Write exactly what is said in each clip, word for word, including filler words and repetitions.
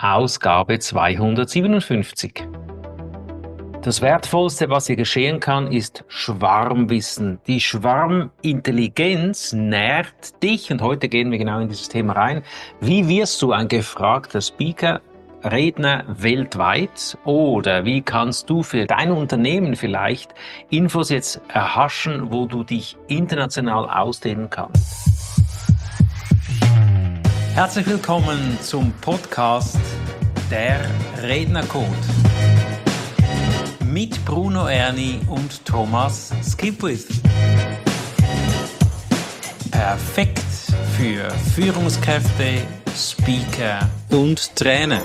Ausgabe zweihundertsiebenundfünfzig. Das Wertvollste, was hier geschehen kann, ist Schwarmwissen. Die Schwarmintelligenz nährt dich und heute gehen wir genau in dieses Thema rein. Wie wirst du ein gefragter Speaker, Redner weltweit? Oder wie kannst du für dein Unternehmen vielleicht Infos jetzt erhaschen, wo du dich international ausdehnen kannst? Herzlich willkommen zum Podcast Der Rednercode mit Bruno Erni und Thomas Skipwith. Perfekt für Führungskräfte, Speaker und Trainer.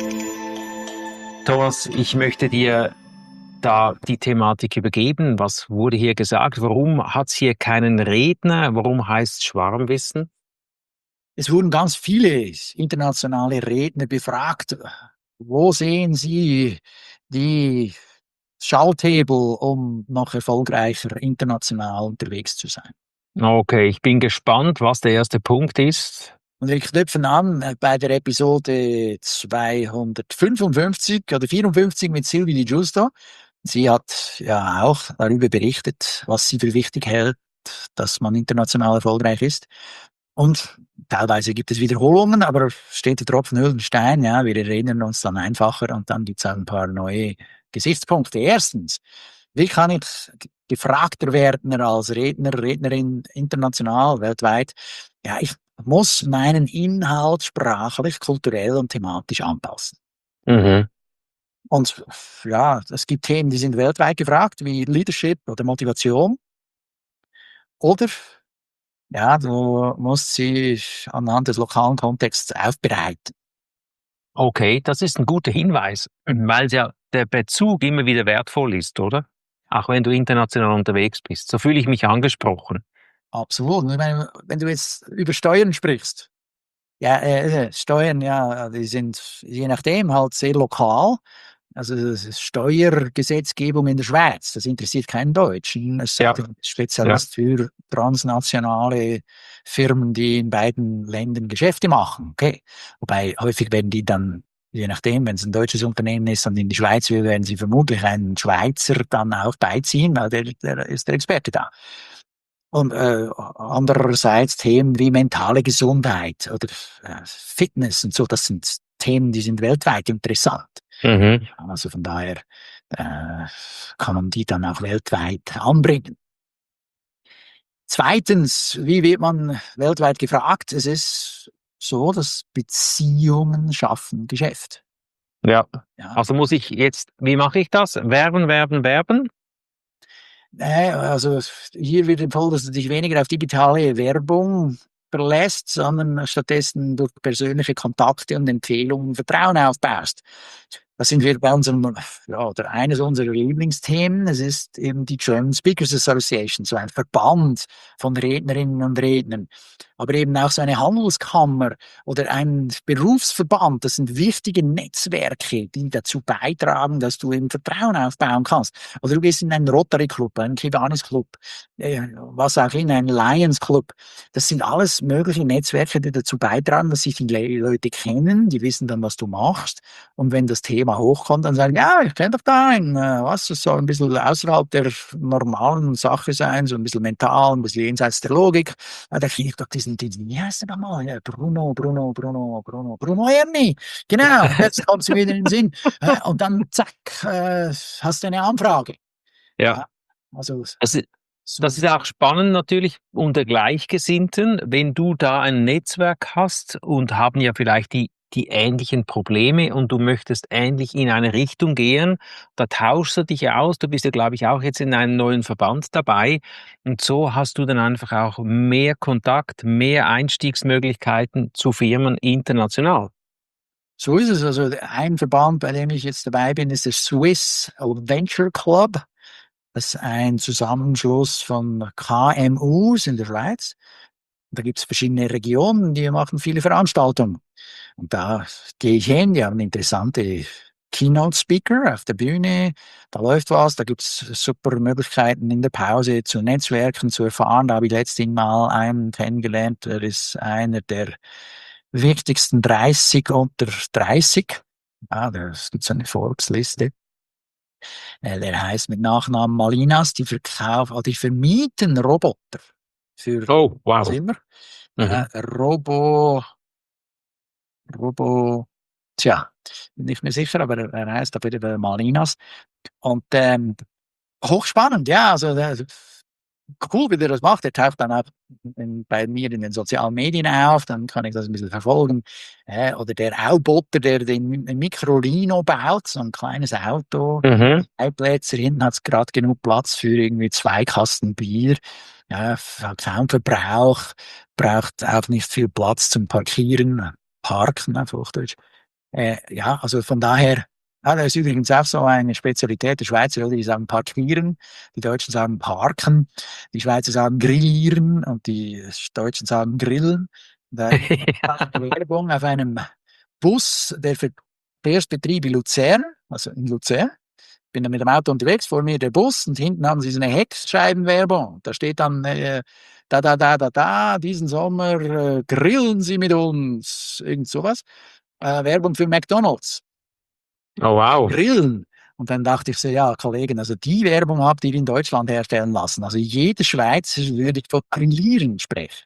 Thomas, ich möchte dir da die Thematik übergeben. Was wurde hier gesagt? Warum hat es hier keinen Redner? Warum heißt es Schwarmwissen? Es wurden ganz viele internationale Redner befragt. Wo sehen Sie die Schalthebel, um noch erfolgreicher international unterwegs zu sein? Okay, ich bin gespannt, was der erste Punkt ist. Und wir knüpfen an bei der Episode zweihundertfünfundfünfzig oder vierundfünfzig mit Sylvie Di Giusto. Sie hat ja auch darüber berichtet, was sie für wichtig hält, dass man international erfolgreich ist. Und teilweise gibt es Wiederholungen, aber steht der Tropfen hüllt den Stein. Ja, wir erinnern uns dann einfacher und dann gibt es ein paar neue Gesichtspunkte. Erstens, wie kann ich gefragter werden als Redner, Rednerin international, weltweit? Ja, ich muss meinen Inhalt sprachlich, kulturell und thematisch anpassen. Mhm. Und ja, es gibt Themen, die sind weltweit gefragt, wie Leadership oder Motivation. Oder ja, du musst sie anhand des lokalen Kontexts aufbereiten. Okay, das ist ein guter Hinweis, weil ja der Bezug immer wieder wertvoll ist, oder? Auch wenn du international unterwegs bist. So fühle ich mich angesprochen. Absolut. Ich meine, wenn du jetzt über Steuern sprichst, ja, äh, Steuern, ja, die sind je nachdem halt sehr lokal. Also das ist Steuergesetzgebung in der Schweiz, das interessiert keinen Deutschen. Es ist Ja. ein Spezialist ja. für transnationale Firmen, die in beiden Ländern Geschäfte machen. Okay. Wobei häufig werden die dann, je nachdem, wenn es ein deutsches Unternehmen ist und in die Schweiz will, werden sie vermutlich einen Schweizer dann auch beiziehen, weil der, der ist der Experte da. Und äh, andererseits Themen wie mentale Gesundheit oder äh, Fitness und so, das sind Themen, die sind weltweit interessant. Mhm. Also von daher äh, kann man die dann auch weltweit anbringen. Zweitens, wie wird man weltweit gefragt? Es ist so, dass Beziehungen schaffen Geschäft. Ja. Ja. Also muss ich jetzt, wie mache ich das? Werben, werben, werben? Nee, also hier wird empfohlen, dass du dich weniger auf digitale Werbung verlässt, sondern stattdessen durch persönliche Kontakte und Empfehlungen Vertrauen aufbaust. Da sind wir bei unserem, ja, oder eines unserer Lieblingsthemen. Es ist eben die German Speakers Association, so ein Verband von Rednerinnen und Rednern. Aber eben auch so eine Handelskammer oder ein Berufsverband. Das sind wichtige Netzwerke, die dazu beitragen, dass du eben Vertrauen aufbauen kannst. Oder du gehst in einen Rotary Club, einen Kiwanis Club, äh, was auch in einen Lions Club. Das sind alles mögliche Netzwerke, die dazu beitragen, dass sich die Leute kennen, die wissen dann, was du machst. Und wenn das Thema hochkommt, dann sagen, ja, ich kenne doch da einen, was, das soll ein bisschen außerhalb der normalen Sache sein, so ein bisschen mental, ein bisschen jenseits der Logik. Ja, da kriege ich doch diesen, diesen, wie heißt der nochmal? Ja, Bruno, Bruno, Bruno, Bruno, Bruno Erni. Genau, jetzt kommt sie wieder in den Sinn. Und dann, zack, äh, hast du eine Anfrage. Ja. Ja, also, also das ist auch spannend natürlich unter Gleichgesinnten, wenn du da ein Netzwerk hast und haben ja vielleicht die die ähnlichen Probleme und du möchtest ähnlich in eine Richtung gehen, da tauschst du dich aus, du bist ja, glaube ich, auch jetzt in einem neuen Verband dabei und so hast du dann einfach auch mehr Kontakt, mehr Einstiegsmöglichkeiten zu Firmen international. So ist es. Also ein Verband, bei dem ich jetzt dabei bin, ist der Swiss Venture Club. Das ist ein Zusammenschluss von K M Us in der Schweiz. Da gibt es verschiedene Regionen, die machen viele Veranstaltungen. Und da gehe ich hin, die haben interessante Keynote-Speaker auf der Bühne, da läuft was, da gibt es super Möglichkeiten in der Pause zu Netzwerken, zu erfahren. Da habe ich letztens mal einen kennengelernt, der ist einer der wichtigsten dreißig unter dreißig. Ah, das gibt so eine Forbes-Liste. Äh, der heißt mit Nachnamen Malinas, die verkaufen, oder die vermieten Roboter für Oh, wow. Zimmer. Mhm. Äh, Robo, Robo, tja, bin nicht mehr sicher, aber er, er heißt auf jeden Fall Malinas. Und ähm, hochspannend, ja, also der, cool, wie der das macht. Der taucht dann auch in, bei mir in den sozialen Medien auf, dann kann ich das ein bisschen verfolgen. Äh, oder der Auboter, der den Microlino baut, so ein kleines Auto. Mhm. Zwei Plätze, hinten hat es gerade genug Platz für irgendwie zwei Kasten Bier. Ja, hat kaum Verbrauch, braucht auch nicht viel Platz zum Parkieren, Parken auf Hochdeutsch. Äh, ja, also von daher, ja, das ist übrigens auch so eine Spezialität der Schweizer, oder? Die sagen parkieren, die Deutschen sagen parken, die Schweizer sagen grillieren und die Deutschen sagen grillen. Da ist eine Werbung auf einem Bus der Verkehrsbetrieb in Luzern, also in Luzern. Bin dann mit dem Auto unterwegs, vor mir der Bus und hinten haben sie so eine Heckscheibenwerbung. Da steht dann äh, da, da, da, da, da, diesen Sommer äh, grillen Sie mit uns. Irgend sowas. Äh, Werbung für McDonalds. Oh, wow. Grillen. Und dann dachte ich so, ja, Kollegen, also die Werbung habt ihr in Deutschland herstellen lassen. Also jeder Schweizer würde von Grillieren sprechen.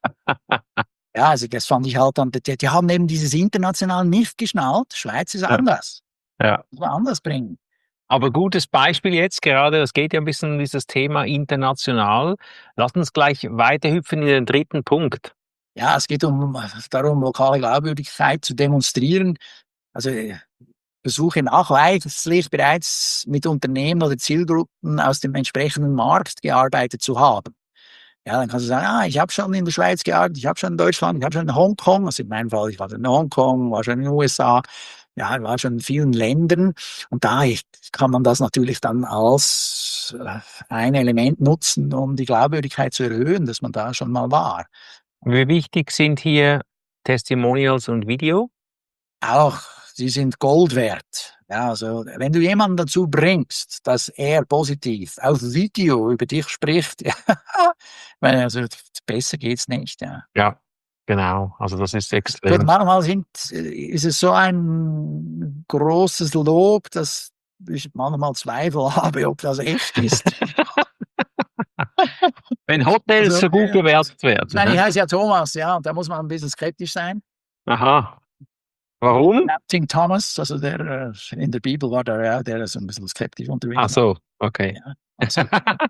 Ja, also das fand ich halt dann, die, die haben eben dieses International nicht geschnallt. Schweiz ist Ja. anders. Ja. Muss man anders bringen. Aber gutes Beispiel jetzt gerade, es geht ja ein bisschen um dieses Thema international. Lass uns gleich weiterhüpfen in den dritten Punkt. Ja, es geht um darum, lokale Glaubwürdigkeit zu demonstrieren. Also ich versuche nachweislich bereits mit Unternehmen oder Zielgruppen aus dem entsprechenden Markt gearbeitet zu haben. Ja, dann kannst du sagen, ah, ich habe schon in der Schweiz gearbeitet, ich habe schon in Deutschland, ich habe schon in Hongkong, also in meinem Fall, ich war schon in Hongkong, war schon in den U S A, ja, war schon in vielen Ländern und da kann man das natürlich dann als äh, ein Element nutzen, um die Glaubwürdigkeit zu erhöhen, dass man da schon mal war. Wie wichtig sind hier Testimonials und Video? Auch, sie sind Gold wert. Ja, also, wenn du jemanden dazu bringst, dass er positiv auf Video über dich spricht, ja, also, besser geht's nicht, ja. Ja, genau. Also das ist Gut, extrem. manchmal sind, ist es so ein großes Lob, dass ich manchmal Zweifel habe, ob das echt ist. Wenn Hotels Also, so gut bewertet werden. ich meine, ich Ne? heiße ja Thomas, ja, und da muss man ein bisschen skeptisch sein. Aha. Warum? King Thomas, also der äh, in der Bibel war der, ja, der ist ein bisschen skeptisch unterwegs. Ach so, okay. Ja, also,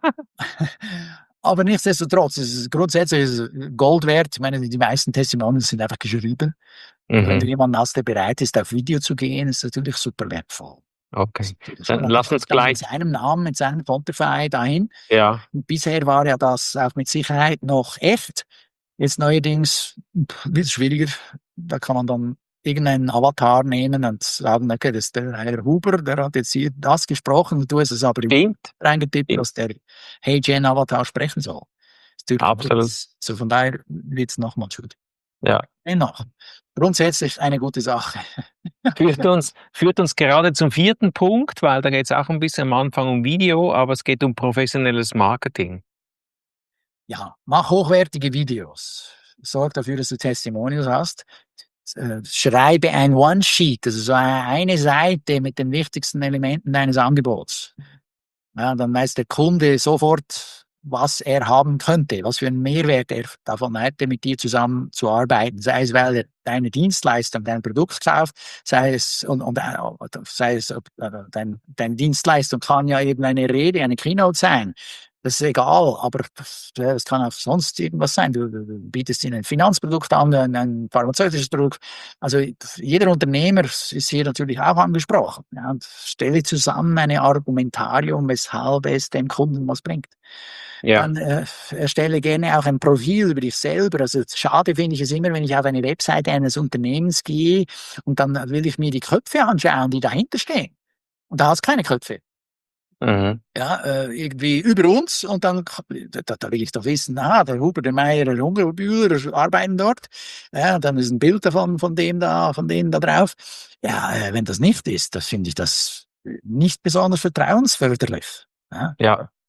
aber nichtsdestotrotz, es ist grundsätzlich ist es Gold wert. Ich meine, die meisten Testimonials sind einfach geschrieben. Und wenn du Mhm. jemanden hast, der bereit ist, auf Video zu gehen, ist das natürlich super wertvoll. Okay. Das Dann lass uns dann gleich. mit seinem Namen, mit seinem Konterfei dahin. Ja. Und bisher war ja das auch mit Sicherheit noch echt. Jetzt neuerdings wird es schwieriger. Da kann man dann irgendeinen Avatar nehmen und sagen, okay, das ist der Herr Huber, der hat jetzt hier das gesprochen und du hast es aber Stimmt. reingetippt, Stimmt. dass der Hey Gen Avatar sprechen soll. Absolut. So von daher wird es nochmal schwierig. Ja. Dennoch, grundsätzlich eine gute Sache. Führt uns, führt uns gerade zum vierten Punkt, weil da geht es auch ein bisschen am Anfang um Video, aber es geht um professionelles Marketing. Ja, mach hochwertige Videos. Sorg dafür, dass du Testimonials hast. Äh, schreibe ein One-Sheet, also so eine Seite mit den wichtigsten Elementen deines Angebots. Ja, dann weiß der Kunde sofort, was er haben könnte, was für einen Mehrwert er davon hätte, mit dir zusammen zu arbeiten. Sei es, weil er deine Dienstleistung, dein Produkt kauft, sei es, und, und sei es, dein, deine Dienstleistung kann ja eben eine Rede, eine Keynote sein. Das ist egal, aber es kann auch sonst irgendwas sein. Du, du bietest ihnen ein Finanzprodukt an, ein, ein pharmazeutisches Produkt. Also jeder Unternehmer ist hier natürlich auch angesprochen. Ja, und stelle zusammen eine Argumentarium, weshalb es dem Kunden was bringt. Ja. Dann äh, erstelle gerne auch ein Profil über dich selber. Also schade finde ich es immer, wenn ich auf eine Webseite eines Unternehmens gehe und dann will ich mir die Köpfe anschauen, die dahinter stehen. Und da hast du keine Köpfe. Mhm. Ja, äh, irgendwie über uns und dann, da, da will ich doch wissen, ah, der Huber, der Meier, der Hungerbühler arbeiten dort. Ja, dann ist ein Bild davon, von dem da, von denen da drauf. Ja, äh, wenn das nicht ist, das finde ich das nicht besonders vertrauensförderlich. Ja. Ja.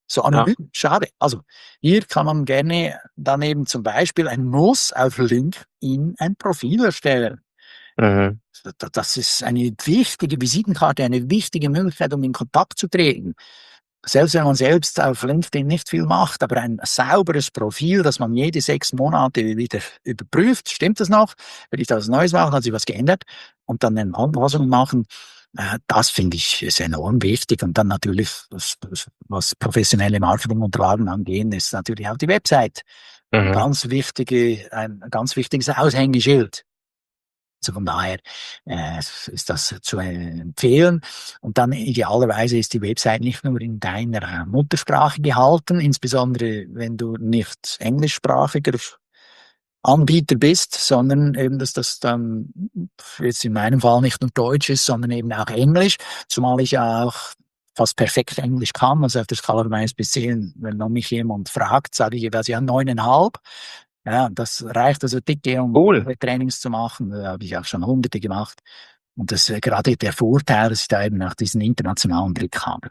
So Ja. anonym, schade. Also hier kann man gerne dann eben zum Beispiel ein Muss auf LinkedIn ein Profil erstellen. Mhm. Da- Das ist eine wichtige Visitenkarte, eine wichtige Möglichkeit, um in Kontakt zu treten. Selbst wenn man selbst auf LinkedIn nicht viel macht, aber ein sauberes Profil, das man jede sechs Monate wieder überprüft, stimmt das noch? Will ich da was Neues machen? Hat sich was geändert? Und dann eine Anpassung machen, äh, das finde ich ist enorm wichtig. Und dann natürlich, was, was professionelle Marketingunterlagen angehen, ist natürlich auch die Website. Ein Mhm. ganz wichtige, ein ganz wichtiges Aushängeschild. Also von daher äh, ist das zu empfehlen. Und dann idealerweise ist die Website nicht nur in deiner Muttersprache gehalten, insbesondere wenn du nicht englischsprachiger Anbieter bist, sondern eben, dass das dann jetzt in meinem Fall nicht nur Deutsch ist, sondern eben auch Englisch, zumal ich ja auch fast perfekt Englisch kann, also auf der Skala von eins bis zehn, wenn noch mich jemand fragt, sage ich jeweils ja neuneinhalb. Ja, das reicht also dicke, um Cool. Trainings zu machen. Da habe ich auch schon hunderte gemacht. Und das ist gerade der Vorteil, dass ich da eben auch diesen internationalen Blick habe.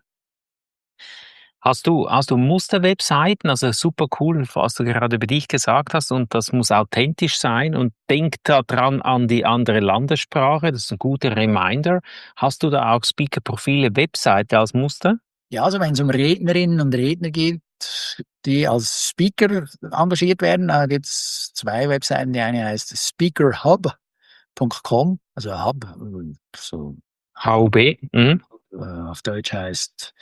Hast du, hast du Musterwebseiten? Also super cool, was du gerade über dich gesagt hast. Und das muss authentisch sein. Und denk da dran an die andere Landessprache. Das ist ein guter Reminder. Hast du da auch Speaker-Profile, Webseite als Muster? Ja, also wenn es um Rednerinnen und Redner geht, die als Speaker engagiert werden, da gibt es zwei Webseiten. Die eine heißt speakerhub Punkt com, also Hub, äh, so H U B? Mhm. äh, auf Deutsch heißt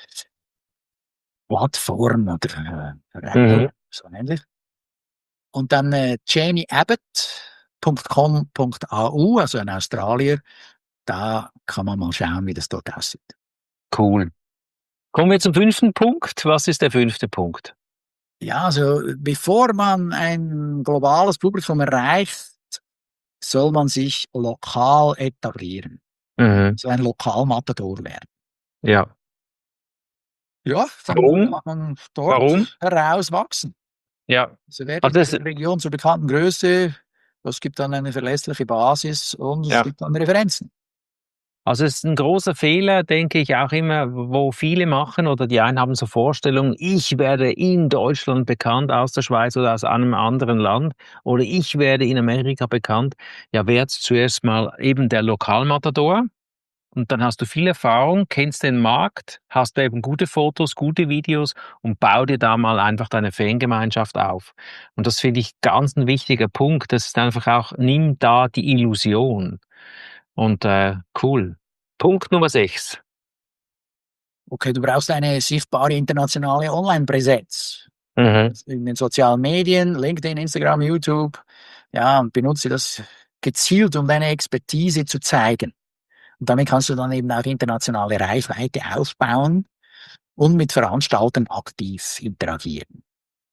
Plattform oder äh, Mhm. Raum, so ähnlich. Und dann äh, jamie abbott Punkt com Punkt a u, also ein Australier, da kann man mal schauen, wie das dort aussieht. Cool. Kommen wir zum fünften Punkt. Was ist der fünfte Punkt? Ja, also bevor man ein globales Publikum erreicht, soll man sich lokal etablieren. Mhm. So ein Lokalmatador werden. Ja. Ja, dann Warum? kann man Warum? dort herauswachsen. Ja. Sie werden Also in das, der Region zur bekannten Größe. Das gibt dann eine verlässliche Basis und es ja. gibt dann Referenzen. Also es ist ein großer Fehler, denke ich auch immer, wo viele machen oder die einen haben so Vorstellungen, ich werde in Deutschland bekannt aus der Schweiz oder aus einem anderen Land oder ich werde in Amerika bekannt. Ja, werd zuerst mal eben der Lokalmatador und dann hast du viel Erfahrung, kennst den Markt, hast eben gute Fotos, gute Videos und bau dir da mal einfach deine Fangemeinschaft auf. Und das finde ich ganz ein wichtiger Punkt. Das ist einfach auch, nimm da die Illusion. Und äh, cool. Punkt Nummer sechs. Okay, du brauchst eine sichtbare internationale Online-Präsenz. Mhm. In den sozialen Medien, LinkedIn, Instagram, YouTube. Ja, und benutze das gezielt, um deine Expertise zu zeigen. Und damit kannst du dann eben auch internationale Reichweite aufbauen und mit Veranstaltern aktiv interagieren.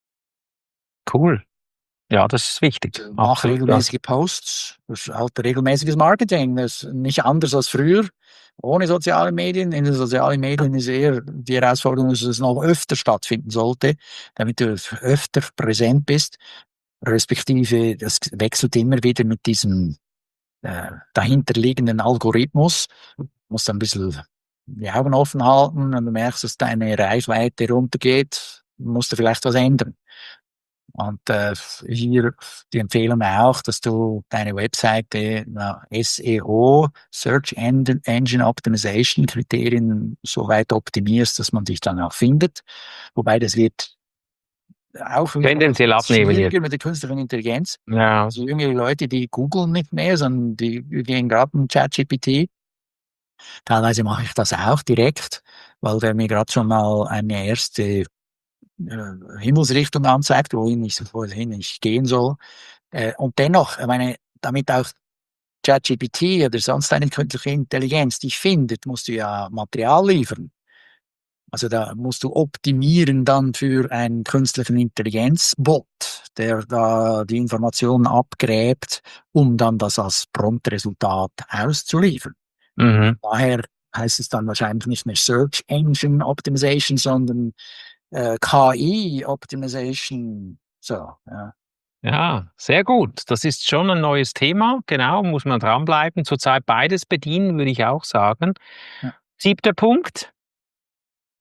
Cool. Ja, das ist wichtig. Also mach Absolut, ja. regelmäßige Posts. Das ist halt regelmäßiges Marketing. Das ist nicht anders als früher. Ohne soziale Medien. In den sozialen Medien ist eher die Herausforderung, dass es noch öfter stattfinden sollte, damit du öfter präsent bist. Respektive, das wechselt immer wieder mit diesem äh, dahinterliegenden Algorithmus. Du musst ein bisschen die Augen offen halten und du merkst, dass deine Reichweite runtergeht, musst du vielleicht was ändern. Und äh, hier die Empfehlung auch, dass du deine Webseite na, S E O, Search Engine Optimization Kriterien so weit optimierst, dass man dich dann auch findet. Wobei das wird auch wieder Tendenziell abnehmen jetzt. schwieriger mit der künstlichen Intelligenz. Ja. Also jüngere Leute, die googeln nicht mehr, sondern die gehen gerade in ChatGPT. Teilweise mache ich das auch direkt, weil der mir gerade schon mal eine erste äh, Himmelsrichtung anzeigt, wohin ich, wohin ich gehen soll. Äh, und dennoch, ich meine, damit auch ChatGPT oder sonst eine künstliche Intelligenz dich findet, musst du ja Material liefern. Also da musst du optimieren dann für einen künstlichen Intelligenzbot, der da die Informationen abgräbt, um dann das als Promptresultat auszuliefern. Mhm. Daher heißt es dann wahrscheinlich nicht mehr Search Engine Optimization, sondern äh, K I Optimization. So, ja. Ja, sehr gut. Das ist schon ein neues Thema. Genau, muss man dranbleiben. Zurzeit beides bedienen, würde ich auch sagen. Ja. Siebter Punkt.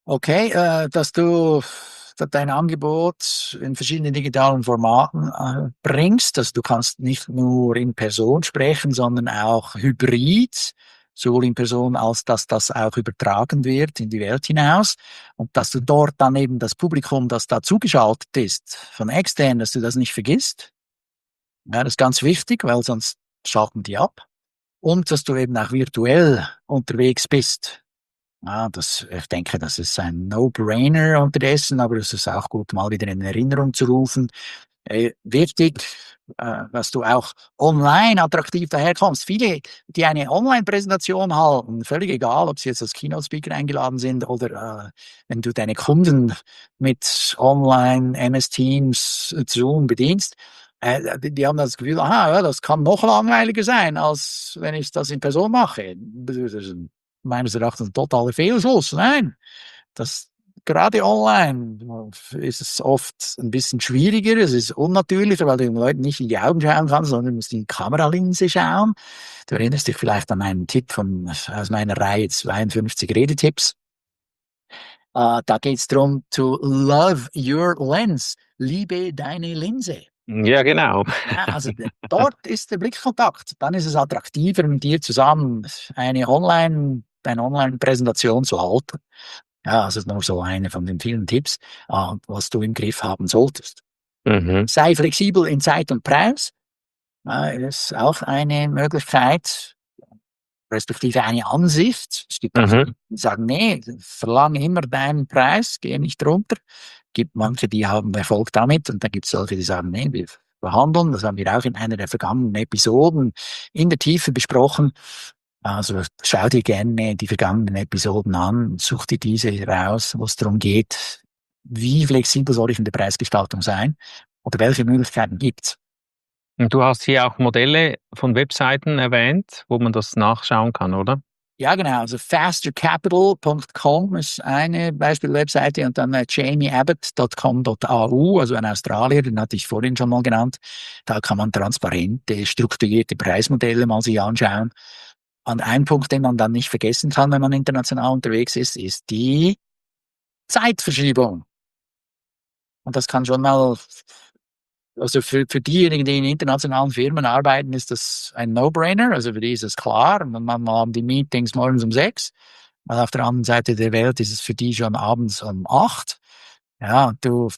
Okay, äh, dass du dein Angebot in verschiedenen digitalen Formaten äh, bringst. Also du kannst nicht nur in Person sprechen, sondern auch hybrid, sowohl in Person als dass das auch übertragen wird in die Welt hinaus. Und dass du dort dann eben das Publikum, das da zugeschaltet ist, von extern, dass du das nicht vergisst. Ja, das ist ganz wichtig, weil sonst schalten die ab. Und dass du eben auch virtuell unterwegs bist. Ja, das, ich denke, das ist ein No-Brainer unterdessen, aber es ist auch gut, mal wieder in Erinnerung zu rufen. Äh, wichtig, äh, dass du auch online attraktiv daherkommst. Viele, die eine Online-Präsentation halten, völlig egal, ob sie jetzt als Keynote-Speaker eingeladen sind oder äh, wenn du deine Kunden mit Online, M S Teams, Zoom bedienst, äh, die, die haben das Gefühl, aha, ja, das kann noch langweiliger sein, als wenn ich das in Person mache. Das ist meines Erachtens ein totaler Fehlschluss. Nein, das gerade online ist es oft ein bisschen schwieriger, es ist unnatürlicher, weil du den Leuten nicht in die Augen schauen kannst, sondern du musst in die Kameralinse schauen. Du erinnerst dich vielleicht an einen Tipp von, aus meiner Reihe zweiundfünfzig Redetipps. Uh, da geht es darum, to love your lens. Liebe deine Linse. Ja, genau. Ja, also dort ist der Blickkontakt. Dann ist es attraktiver, mit dir zusammen eine Online, eine Online-Präsentation zu halten. Ja, also nur so eine von den vielen Tipps, äh, was du im Griff haben solltest. Mhm. Sei flexibel in Zeit und Preis. Äh, ist auch eine Möglichkeit, respektive eine Ansicht. Es gibt auch Mhm. die sagen, nee, verlange immer deinen Preis, gehe nicht runter. Gibt manche, die haben Erfolg damit und dann gibt es solche, die sagen, nee, wir verhandeln. Das haben wir auch in einer der vergangenen Episoden in der Tiefe besprochen. Also schau dir gerne die vergangenen Episoden an, such dir diese raus, wo es darum geht, wie flexibel soll ich in der Preisgestaltung sein oder welche Möglichkeiten gibt's. Und du hast hier auch Modelle von Webseiten erwähnt, wo man das nachschauen kann, oder? Ja, genau. Also faster capital Punkt com ist eine Beispiel-Webseite und dann äh, jamie abbott Punkt com Punkt a u, also ein Australier, den hatte ich vorhin schon mal genannt. Da kann man transparente, strukturierte Preismodelle mal sich anschauen. Und ein Punkt, den man dann nicht vergessen kann, wenn man international unterwegs ist, ist die Zeitverschiebung. Und das kann schon mal, also für, für diejenigen, die in internationalen Firmen arbeiten, ist das ein No-Brainer. Also für die ist es klar. Und man haben die Meetings morgens um sechs. Weil auf der anderen Seite der Welt ist es für die schon abends um acht. Ja, du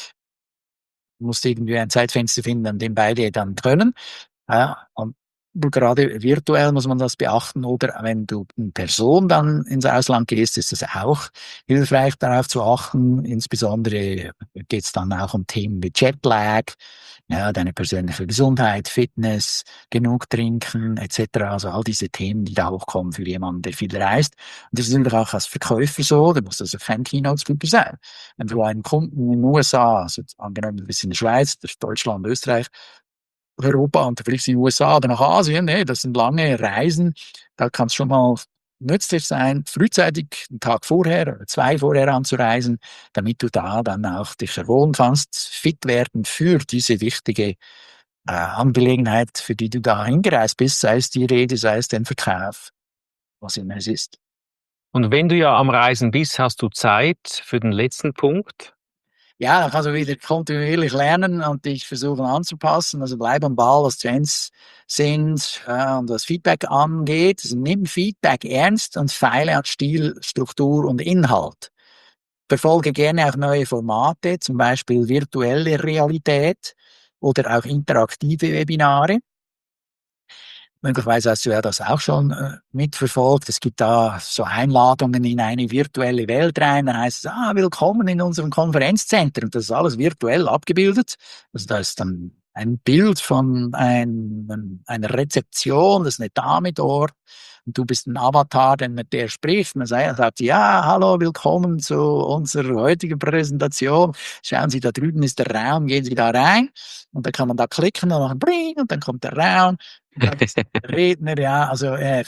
musst irgendwie ein Zeitfenster finden, an dem beide dann können. Ja, und gerade virtuell muss man das beachten, oder wenn du in Person dann ins Ausland gehst, ist es auch hilfreich, darauf zu achten. Insbesondere geht es dann auch um Themen wie Jetlag, ja, deine persönliche Gesundheit, Fitness, genug trinken et cetera. Also all diese Themen, die da hochkommen für jemanden, der viel reist. Und das ist natürlich auch als Verkäufer so, du musst also kein Keynote-Speaker sein. Wenn du einen Kunden in den U S A, also angenommen du bist in der Schweiz, Deutschland, Österreich, Europa und vielleicht in die U S A oder nach Asien, ne, das sind lange Reisen. Da kann es schon mal nützlich sein, frühzeitig einen Tag vorher oder zwei vorher anzureisen, damit du da dann auch dich erholen kannst, fit werden für diese wichtige äh, Angelegenheit, für die du da hingereist bist, sei es die Rede, sei es den Verkauf, was immer es ist. Und wenn du ja am Reisen bist, hast du Zeit für den letzten Punkt? Ja, da kannst du wieder kontinuierlich lernen und dich versuchen anzupassen. Also bleib am Ball, was Trends sind äh, und was Feedback angeht. Also nimm Feedback ernst und feile an Stil, Struktur und Inhalt. Verfolge gerne auch neue Formate, zum Beispiel virtuelle Realität oder auch interaktive Webinare. Möglicherweise hast du ja das auch schon äh, mitverfolgt. Es gibt da so Einladungen in eine virtuelle Welt rein. Dann heißt es, ah, willkommen in unserem Konferenzzentrum. Und das ist alles virtuell abgebildet. Also da ist dann ein Bild von ein, einer Rezeption, das ist eine Dame dort. Und du bist ein Avatar, der mit der spricht. Man sagt, ja, hallo, willkommen zu unserer heutigen Präsentation. Schauen Sie, da drüben ist der Raum, gehen Sie da rein. Und dann kann man da klicken und machen, bring, und dann kommt der Raum. Redner, ja, also äh,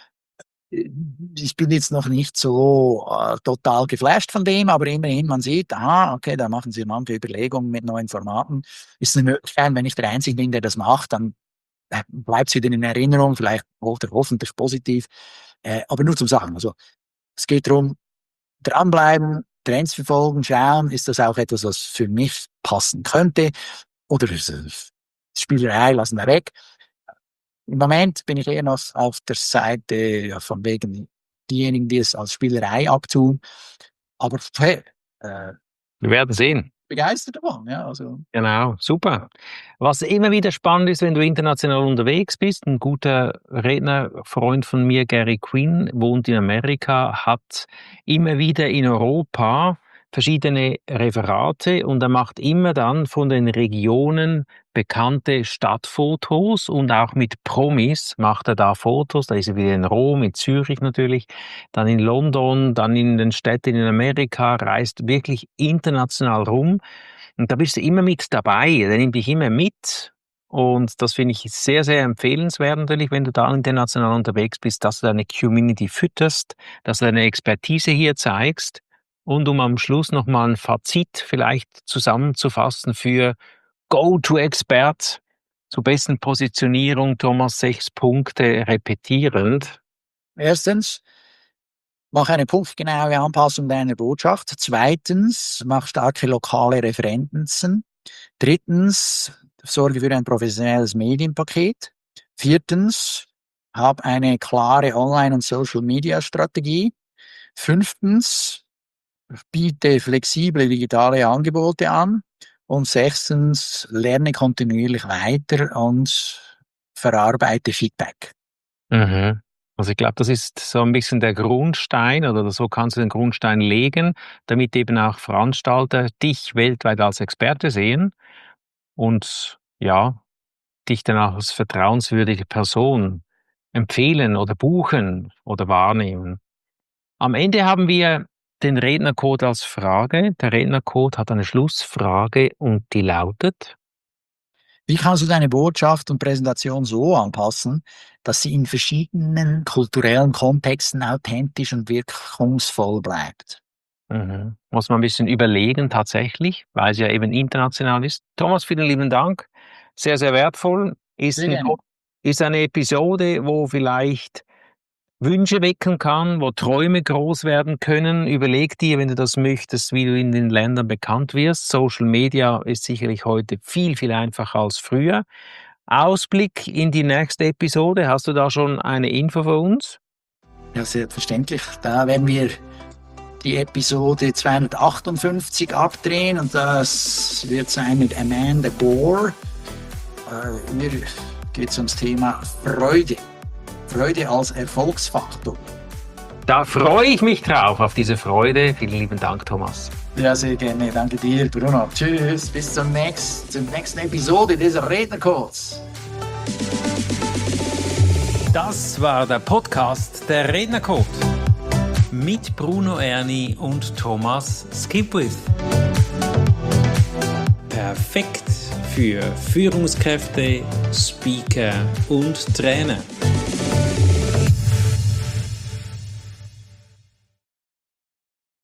ich bin jetzt noch nicht so äh, total geflasht von dem, aber immerhin, man sieht, aha, okay, da machen sie manche Überlegungen mit neuen Formaten. Ist eine Möglichkeit, wenn ich der Einzige bin, der das macht, dann äh, bleibt es wieder in Erinnerung, vielleicht oder hoffentlich positiv. Äh, aber nur zum Sagen, also es geht darum, dranbleiben, Trends verfolgen, schauen, ist das auch etwas, was für mich passen könnte, oder ist es Spielerei, lassen wir weg. Im Moment bin ich eher noch auf der Seite, ja, von wegen diejenigen, die es als Spielerei abtun, aber hey, äh, wir werden sehen. Begeistert davon, ja, also. Genau, super. Was immer wieder spannend ist, wenn du international unterwegs bist, ein guter Rednerfreund von mir, Gary Quinn, wohnt in Amerika, hat immer wieder in Europa verschiedene Referate und er macht immer dann von den Regionen bekannte Stadtfotos und auch mit Promis macht er da Fotos. Da ist er wieder in Rom, in Zürich natürlich, dann in London, dann in den Städten in Amerika, reist wirklich international rum. Und da bist du immer mit dabei, der nimmt dich immer mit. Und das finde ich sehr, sehr empfehlenswert natürlich, wenn du da international unterwegs bist, dass du deine Community fütterst, dass du deine Expertise hier zeigst. Und um am Schluss nochmal ein Fazit vielleicht zusammenzufassen für Go-to-Expert zur besten Positionierung, Thomas, sechs Punkte repetierend. Erstens, mach eine punktgenaue Anpassung deiner Botschaft. Zweitens, mach starke lokale Referenzen. Drittens, sorge für ein professionelles Medienpaket. Viertens, hab eine klare Online- und Social-Media-Strategie. Fünftens, biete flexible digitale Angebote an. Und sechstens, lerne kontinuierlich weiter und verarbeite Feedback. Mhm. Also ich glaube, das ist so ein bisschen der Grundstein oder so kannst du den Grundstein legen, damit eben auch Veranstalter dich weltweit als Experte sehen und ja, dich dann auch als vertrauenswürdige Person empfehlen oder buchen oder wahrnehmen. Am Ende haben wir den Rednercode als Frage. Der Rednercode hat eine Schlussfrage und die lautet: Wie kannst du deine Botschaft und Präsentation so anpassen, dass sie in verschiedenen kulturellen Kontexten authentisch und wirkungsvoll bleibt? Mhm. Muss man ein bisschen überlegen tatsächlich, weil es ja eben international ist. Thomas, vielen lieben Dank. Sehr, sehr wertvoll. Ist, Sehr ein, gerne. ist eine Episode, wo vielleicht Wünsche wecken kann, wo Träume groß werden können. Überleg dir, wenn du das möchtest, wie du in den Ländern bekannt wirst. Social Media ist sicherlich heute viel, viel einfacher als früher. Ausblick in die nächste Episode. Hast du da schon eine Info für uns? Ja, selbstverständlich. Da werden wir die Episode zweihundertachtundfünfzig abdrehen und das wird sein mit Amanda Gore. Äh, hier geht es ums Thema Freude. Freude als Erfolgsfaktor. Da freue ich mich drauf, auf diese Freude. Vielen lieben Dank, Thomas. Ja, sehr gerne. Danke dir, Bruno. Tschüss. Bis zum nächsten, zur nächsten Episode dieser Rednercodes. Das war der Podcast der Rednercode mit Bruno Erni und Thomas Skipwith. Perfekt für Führungskräfte, Speaker und Trainer.